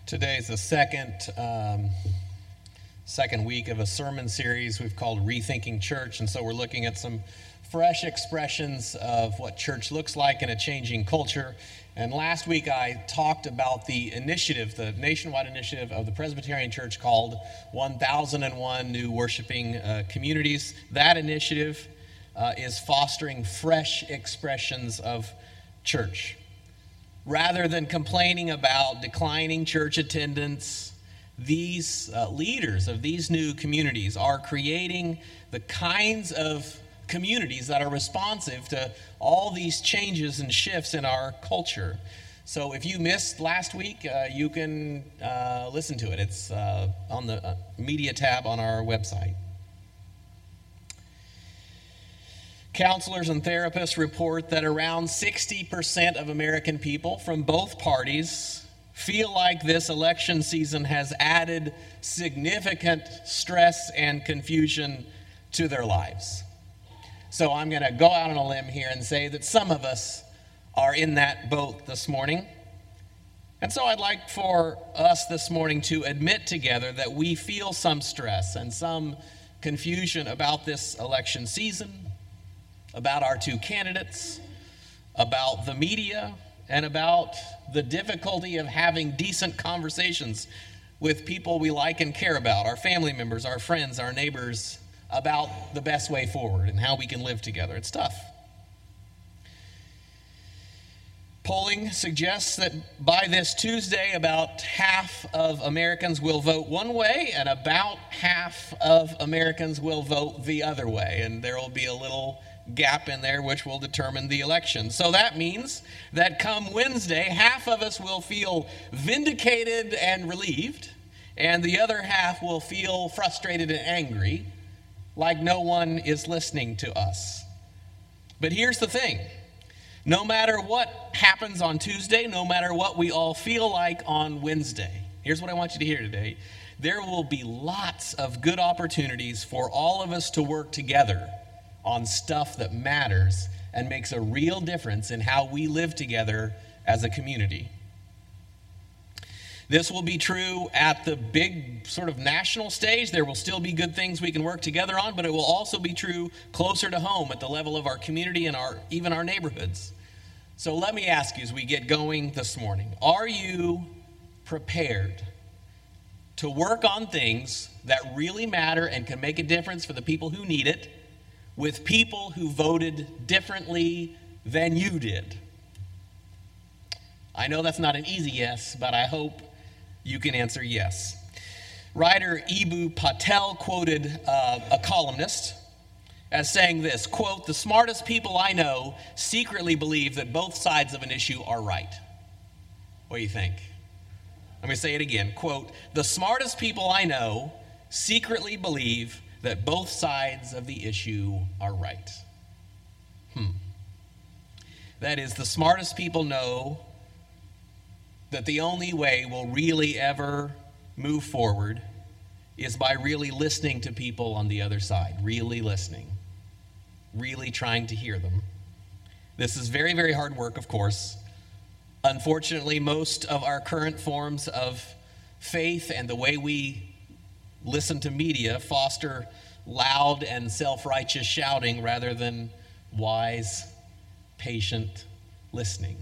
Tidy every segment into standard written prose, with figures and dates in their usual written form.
Today is the second week of a sermon series we've called Rethinking Church, and so we're looking at some fresh expressions of what church looks like in a changing culture. And last week I talked about the initiative, the nationwide initiative of the Presbyterian Church called 1001 New Worshiping Communities. That initiative is fostering fresh expressions of church. Rather than complaining about declining church attendance, these leaders of these new communities are creating the kinds of communities that are responsive to all these changes and shifts in our culture. So if you missed last week, you can listen to it. It's on the media tab on our website. Counselors and therapists report that around 60% of American people from both parties feel like this election season has added significant stress and confusion to their lives. So I'm going to go out on a limb here and say that some of us are in that boat this morning. And so I'd like for us this morning to admit together that we feel some stress and some confusion about this election season, about our two candidates, about the media, and about the difficulty of having decent conversations with people we like and care about, our family members, our friends, our neighbors, about the best way forward and how we can live together. It's tough. Polling suggests that by this Tuesday, about half of Americans will vote one way and about half of Americans will vote the other way. And there will be a little gap in there which will determine the election. So that means that come Wednesday, half of us will feel vindicated and relieved, and the other half will feel frustrated and angry, like no one is listening to us. But here's the thing. No matter what happens on Tuesday, no matter what we all feel like on Wednesday, here's what I want you to hear today. There will be lots of good opportunities for all of us to work together on stuff that matters and makes a real difference in how we live together as a community. This will be true at the big sort of national stage. There will still be good things we can work together on, but it will also be true closer to home at the level of our community and even our neighborhoods. So let me ask you as we get going this morning, are you prepared to work on things that really matter and can make a difference for the people who need it, with people who voted differently than you did? I know that's not an easy yes, but I hope you can answer yes. Writer Eboo Patel quoted a columnist as saying this, quote, "The smartest people I know secretly believe that both sides of an issue are right." What do you think? Let me say it again, quote, "The smartest people I know secretly believe that both sides of the issue are right." That is, the smartest people know that the only way we'll really ever move forward is by really listening to people on the other side, really listening, really trying to hear them. This is very, very hard work, of course. Unfortunately, most of our current forms of faith and the way we listen to media foster loud and self-righteous shouting rather than wise, patient listening.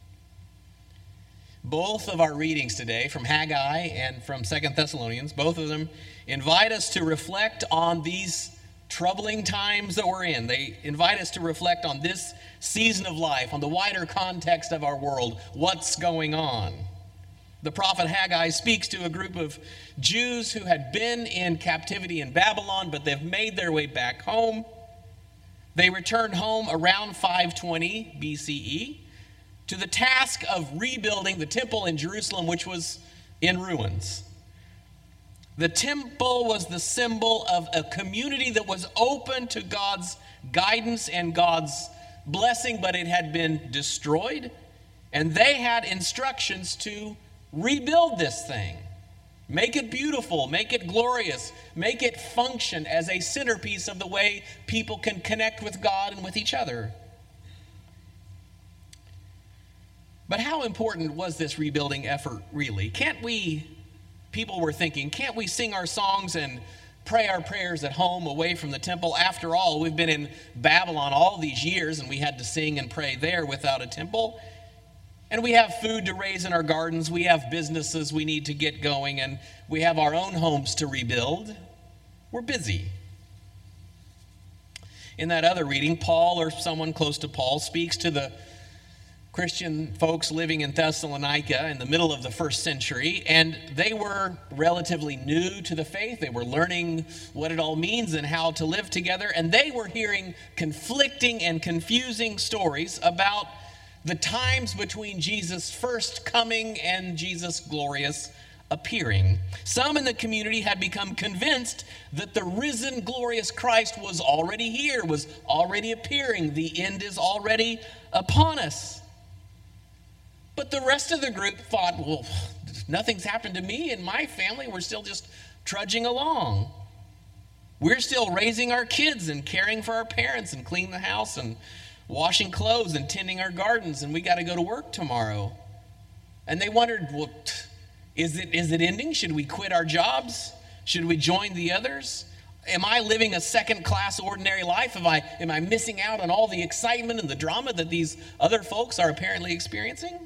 Both of our readings today from Haggai and from 2 Thessalonians, both of them invite us to reflect on these troubling times that we're in. They invite us to reflect on this season of life, on the wider context of our world, what's going on. The prophet Haggai speaks to a group of Jews who had been in captivity in Babylon, but they've made their way back home. They returned home around 520 BCE to the task of rebuilding the temple in Jerusalem, which was in ruins. The temple was the symbol of a community that was open to God's guidance and God's blessing, but it had been destroyed, and they had instructions to rebuild this thing. Make it beautiful, make it glorious, make it function as a centerpiece of the way people can connect with God and with each other. But how important was this rebuilding effort really? People were thinking, can't we sing our songs and pray our prayers at home away from the temple? After all, we've been in Babylon all these years and we had to sing and pray there without a temple. And we have food to raise in our gardens, we have businesses we need to get going, and we have our own homes to rebuild. We're busy. In that other reading, Paul, or someone close to Paul, speaks to the Christian folks living in Thessalonica in the middle of the first century, and they were relatively new to the faith. They were learning what it all means and how to live together, and they were hearing conflicting and confusing stories about the times between Jesus' first coming and Jesus' glorious appearing. Some in the community had become convinced that the risen, glorious Christ was already here, was already appearing. The end is already upon us. But the rest of the group thought, well, nothing's happened to me and my family. We're still just trudging along. We're still raising our kids and caring for our parents and cleaning the house and washing clothes and tending our gardens, and we got to go to work tomorrow. And they wondered, well, is it ending? Should we quit our jobs? Should we join the others? Am I living a second-class ordinary life? Am I missing out on all the excitement and the drama that these other folks are apparently experiencing?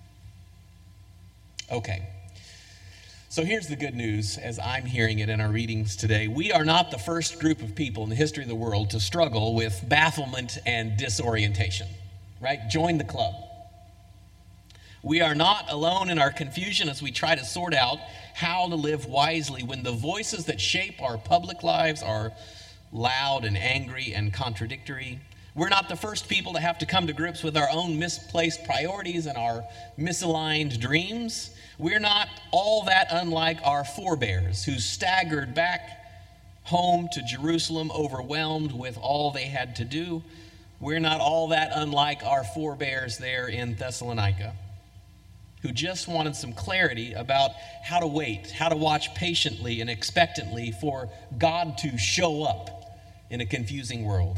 Okay, so here's the good news as I'm hearing it in our readings today. We are not the first group of people in the history of the world to struggle with bafflement and disorientation, right? Join the club. We are not alone in our confusion as we try to sort out how to live wisely when the voices that shape our public lives are loud and angry and contradictory. We're not the first people to have to come to grips with our own misplaced priorities and our misaligned dreams. We're not all that unlike our forebears who staggered back home to Jerusalem overwhelmed with all they had to do. We're not all that unlike our forebears there in Thessalonica, who just wanted some clarity about how to wait, how to watch patiently and expectantly for God to show up in a confusing world.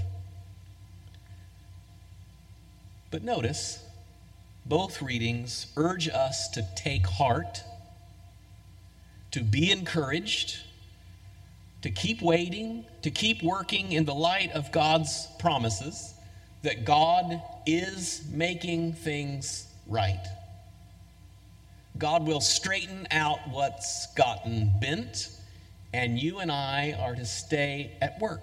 But notice, both readings urge us to take heart, to be encouraged, to keep waiting, to keep working in the light of God's promises that God is making things right. God will straighten out what's gotten bent, and you and I are to stay at work.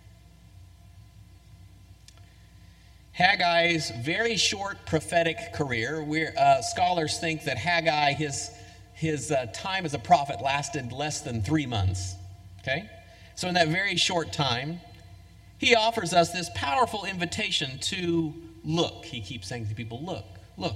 Haggai's very short prophetic career, scholars think that Haggai, his time as a prophet lasted less than 3 months. Okay? So in that very short time, he offers us this powerful invitation to look. He keeps saying to people, look, look.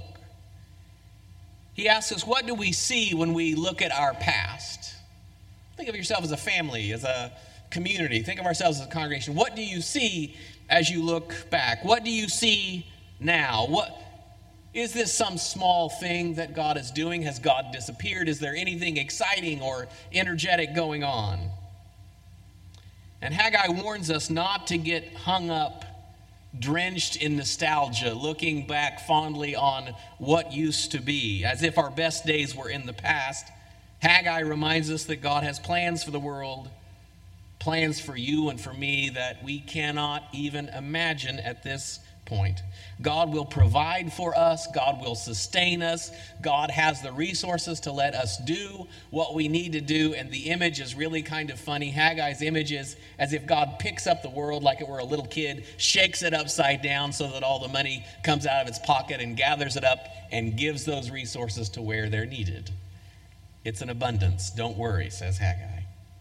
He asks us, what do we see when we look at our past? Think of yourself as a family, as a community. Think of ourselves as a congregation. What do you see as you look back? What do you see now? Is this some small thing that God is doing? Has God disappeared? Is there anything exciting or energetic going on? And Haggai warns us not to get hung up, drenched in nostalgia, looking back fondly on what used to be, as if our best days were in the past. Haggai reminds us that God has plans for the world, plans for you and for me that we cannot even imagine at this point. God will provide for us. God will sustain us. God has the resources to let us do what we need to do. And the image is really kind of funny. Haggai's image is as if God picks up the world like it were a little kid, shakes it upside down so that all the money comes out of its pocket and gathers it up and gives those resources to where they're needed. It's an abundance. Don't worry, says Haggai.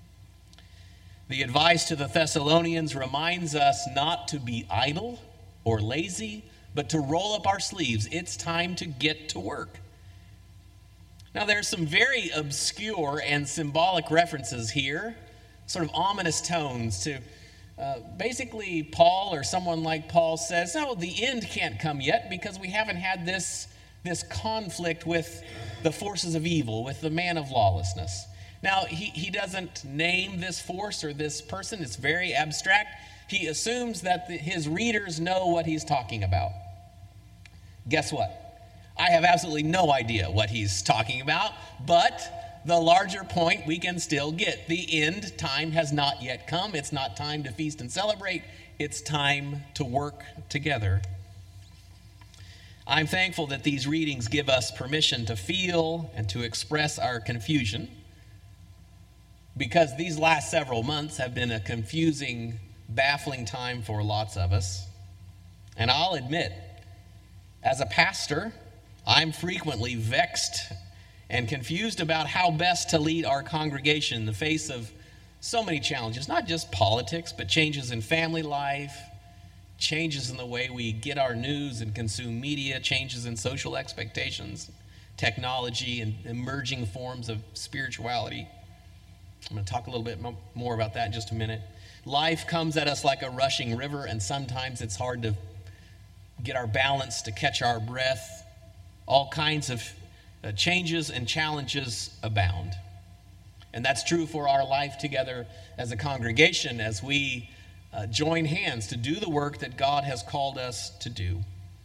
The advice to the Thessalonians reminds us not to be idle or lazy, but to roll up our sleeves. It's time to get to work. Now, there's some very obscure and symbolic references here, sort of ominous tones to basically Paul or someone like Paul says, no, the end can't come yet because we haven't had this conflict with the forces of evil, with the man of lawlessness. Now, he doesn't name this force or this person. It's very abstract. He assumes that his readers know what he's talking about. Guess what? I have absolutely no idea what he's talking about, but the larger point we can still get. The end time has not yet come. It's not time to feast and celebrate. It's time to work together. I'm thankful that these readings give us permission to feel and to express our confusion, because these last several months have been a confusing, baffling time for lots of us. And I'll admit, as a pastor, I'm frequently vexed and confused about how best to lead our congregation in the face of so many challenges, not just politics, but changes in family life, changes in the way we get our news and consume media, changes in social expectations, technology, and emerging forms of spirituality. I'm going to talk a little bit more about that in just a minute. Life comes at us like a rushing river, and sometimes it's hard to get our balance, to catch our breath. All kinds of changes and challenges abound. And that's true for our life together as a congregation as we join hands to do the work that God has called us to do.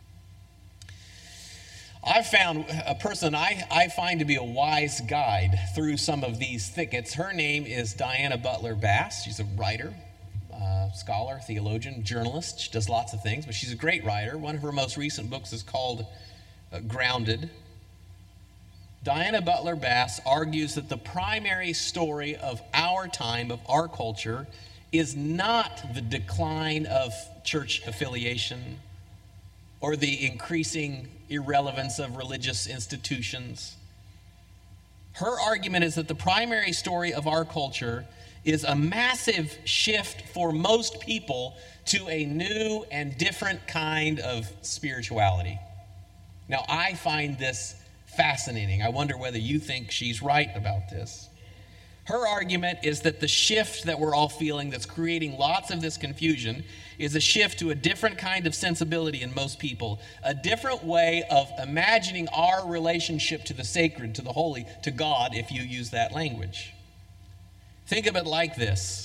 I've found a person I find to be a wise guide through some of these thickets. Her name is Diana Butler Bass. She's a writer, scholar, theologian, journalist. She does lots of things, but she's a great writer. One of her most recent books is called Grounded. Diana Butler Bass argues that the primary story of our time, of our culture, is not the decline of church affiliation or the increasing irrelevance of religious institutions. Her argument is that the primary story of our culture is a massive shift for most people to a new and different kind of spirituality. Now, I find this fascinating. I wonder whether you think she's right about this. Her argument is that the shift that we're all feeling that's creating lots of this confusion is a shift to a different kind of sensibility in most people, a different way of imagining our relationship to the sacred, to the holy, to God, if you use that language. Think of it like this.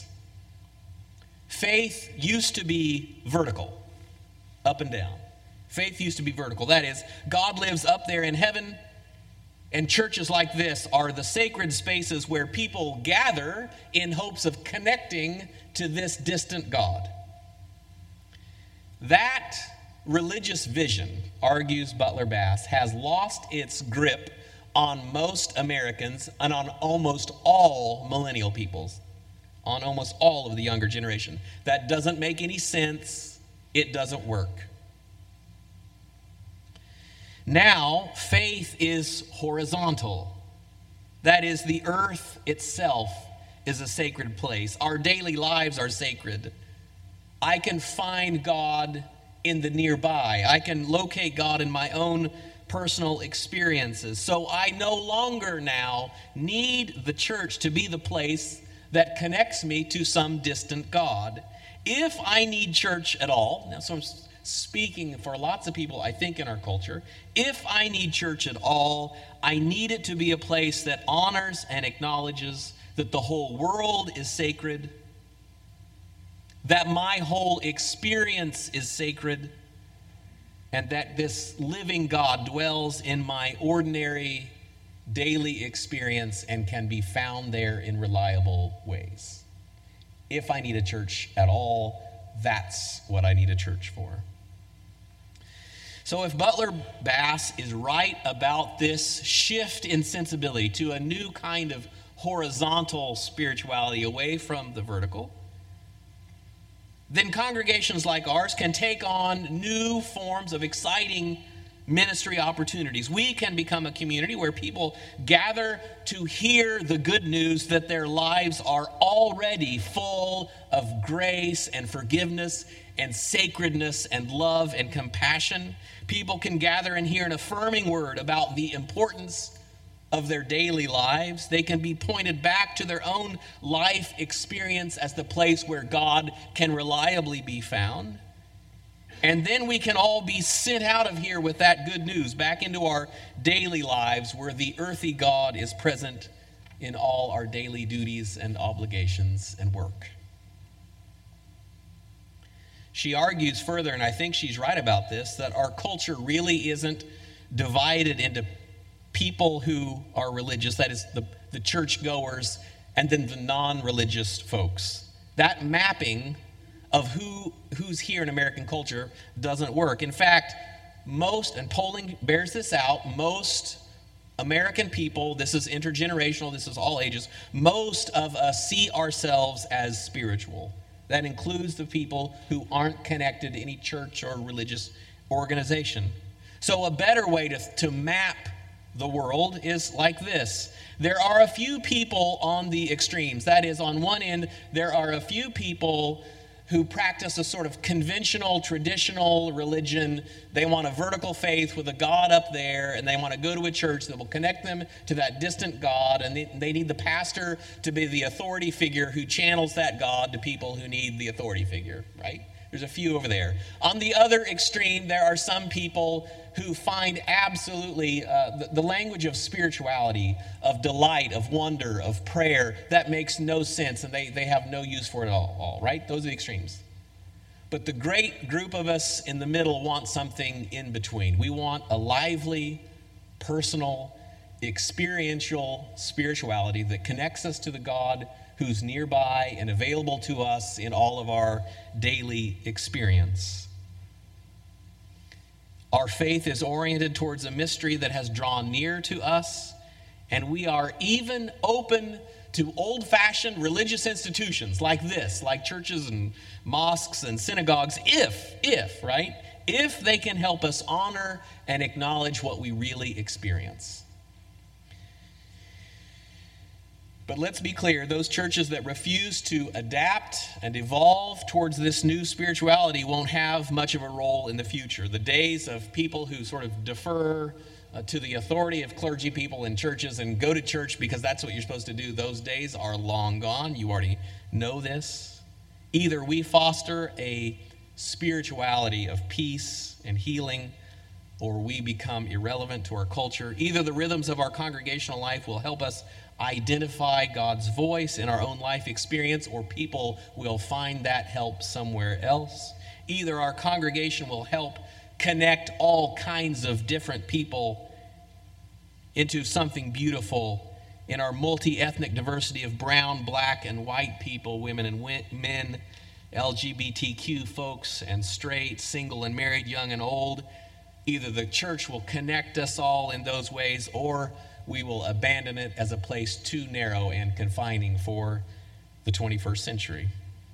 Faith used to be vertical, up and down. Faith used to be vertical. That is, God lives up there in heaven, and churches like this are the sacred spaces where people gather in hopes of connecting to this distant God. That religious vision, argues Butler Bass, has lost its grip on most Americans and on almost all millennial peoples, on almost all of the younger generation. That doesn't make any sense. It doesn't work. Now, faith is horizontal. That is, the earth itself is a sacred place. Our daily lives are sacred. I can find God in the nearby. I can locate God in my own personal experiences. So I no longer now need the church to be the place that connects me to some distant God. If I need church at all, now so I'm speaking for lots of people, I think, in our culture, if I need church at all, I need it to be a place that honors and acknowledges that the whole world is sacred, that my whole experience is sacred, and that this living God dwells in my ordinary daily experience and can be found there in reliable ways. If I need a church at all, that's what I need a church for. So if Butler Bass is right about this shift in sensibility to a new kind of horizontal spirituality away from the vertical, then congregations like ours can take on new forms of exciting ministry opportunities. We can become a community where people gather to hear the good news that their lives are already full of grace and forgiveness and sacredness and love and compassion. People can gather and hear an affirming word about the importance of their daily lives. They can be pointed back to their own life experience as the place where God can reliably be found. And then we can all be sent out of here with that good news back into our daily lives where the earthy God is present in all our daily duties and obligations and work. She argues further, and I think she's right about this, that our culture really isn't divided into people who are religious, that is the churchgoers, and then the non-religious folks. That mapping of who's here in American culture doesn't work. In fact, and polling bears this out, most American people, this is intergenerational, this is all ages, most of us see ourselves as spiritual. That includes the people who aren't connected to any church or religious organization. So a better way to map the world is like this. There are a few people on the extremes. That is, on one end, there are a few people who practice a sort of conventional, traditional religion. They want a vertical faith with a God up there, and they want to go to a church that will connect them to that distant God, and they need the pastor to be the authority figure who channels that God to people who need the authority figure, right? There's a few over there. On the other extreme, there are some people who find absolutely the language of spirituality, of delight, of wonder, of prayer, that makes no sense, and they have no use for it at all, right? Those are the extremes. But the great group of us in the middle want something in between. We want a lively, personal, experiential spirituality that connects us to the God who's nearby and available to us in all of our daily experience. Our faith is oriented towards a mystery that has drawn near to us, and we are even open to old-fashioned religious institutions like this, like churches and mosques and synagogues, if they can help us honor and acknowledge what we really experience. But let's be clear, those churches that refuse to adapt and evolve towards this new spirituality won't have much of a role in the future. The days of people who sort of defer to the authority of clergy people in churches and go to church because that's what you're supposed to do, those days are long gone. You already know this. Either we foster a spirituality of peace and healing, or we become irrelevant to our culture. Either the rhythms of our congregational life will help us identify God's voice in our own life experience, or people will find that help somewhere else. Either our congregation will help connect all kinds of different people into something beautiful in our multi-ethnic diversity of brown, black, and white people, women and men, LGBTQ folks and straight, single and married, young and old. Either the church will connect us all in those ways, or we will abandon it as a place too narrow and confining for the 21st century.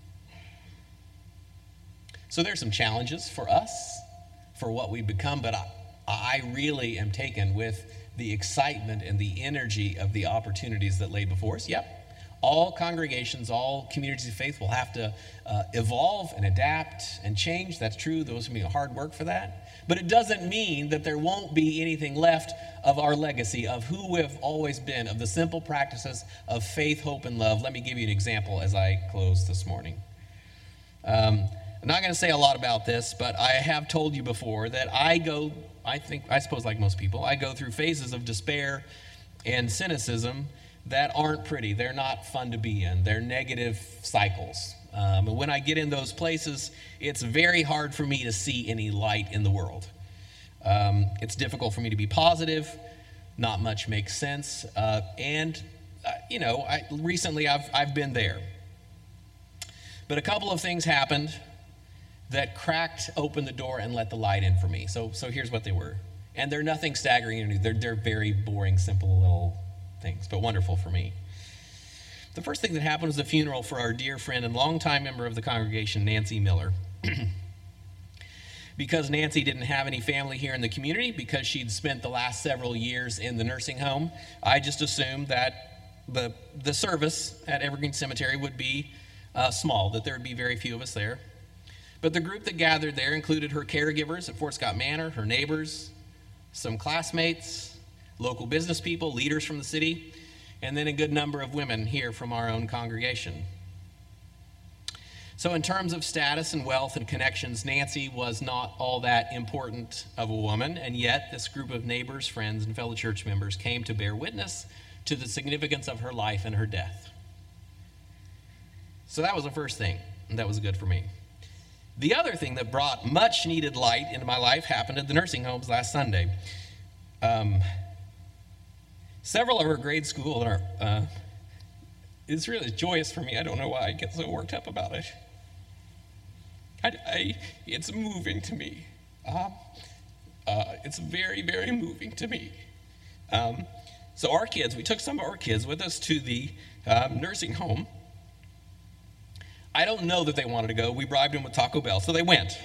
So there's some challenges for us, for what we become, but I really am taken with the excitement and the energy of the opportunities that lay before us. Yep, all congregations, all communities of faith will have to evolve and adapt and change. That's true. Those will be hard work for that. But it doesn't mean that there won't be anything left of our legacy, of who we've always been, of the simple practices of faith, hope, and love. Let me give you an example as I close this morning. I'm not going to say a lot about this, but I have told you before that I suppose like most people, I go through phases of despair and cynicism that aren't pretty. They're not fun to be in. They're negative cycles. And when I get in those places, it's very hard for me to see any light in the world. It's difficult for me to be positive. Not much makes sense. Recently I've been there. But a couple of things happened that cracked open the door and let the light in for me. So here's what they were. And they're nothing staggering or new. They're very boring, simple little things, but wonderful for me. The first thing that happened was the funeral for our dear friend and longtime member of the congregation, Nancy Miller. Because Nancy didn't have any family here in the community, because she'd spent the last several years in the nursing home, I just assumed that the service at Evergreen Cemetery would be small, that there would be very few of us there. But the group that gathered there included her caregivers at Fort Scott Manor, her neighbors, some classmates, local business people, leaders from the city, and then a good number of women here from our own congregation. So in terms of status and wealth and connections, Nancy was not all that important of a woman, and yet this group of neighbors, friends, and fellow church members came to bear witness to the significance of her life and her death. So that was the first thing, and that was good for me. The other thing that brought much needed light into my life happened at the nursing homes last Sunday. Several of our grade school are, it's really joyous for me. I don't know why I get so worked up about it. It's moving to me. It's very, very moving to me. So our kids, we took some of our kids with us to the nursing home. I don't know that they wanted to go. We bribed them with Taco Bell, so they went.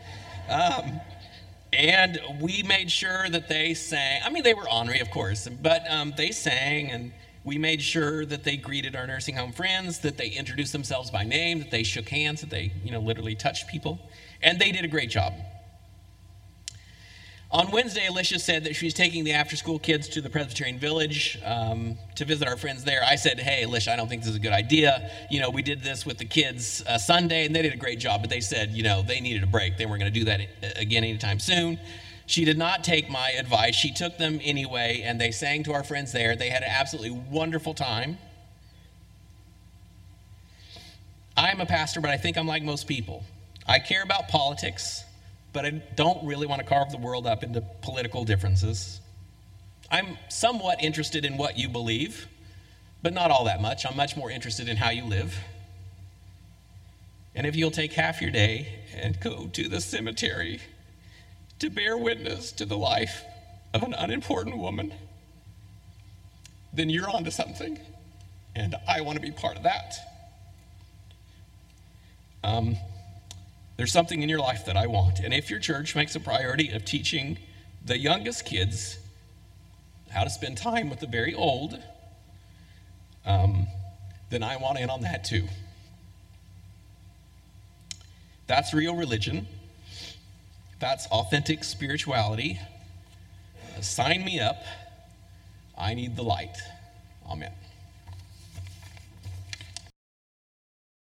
And we made sure that they sang. I mean, they were ornery, of course, but they sang, and we made sure that they greeted our nursing home friends, that they introduced themselves by name, that they shook hands, that they, literally touched people. And they did a great job. On Wednesday, Alicia said that she was taking the after-school kids to the Presbyterian Village to visit our friends there. I said, hey, Alicia, I don't think this is a good idea. We did this with the kids Sunday, and they did a great job. But they said, they needed a break. They weren't going to do that again anytime soon. She did not take my advice. She took them anyway, and they sang to our friends there. They had an absolutely wonderful time. I'm a pastor, but I think I'm like most people. I care about politics, but I don't really want to carve the world up into political differences. I'm somewhat interested in what you believe, but not all that much. I'm much more interested in how you live. And if you'll take half your day and go to the cemetery to bear witness to the life of an unimportant woman, then you're onto something, and I want to be part of that. There's something in your life that I want. And if your church makes a priority of teaching the youngest kids how to spend time with the very old, then I want in on that too. That's real religion. That's authentic spirituality. Sign me up. I need the light.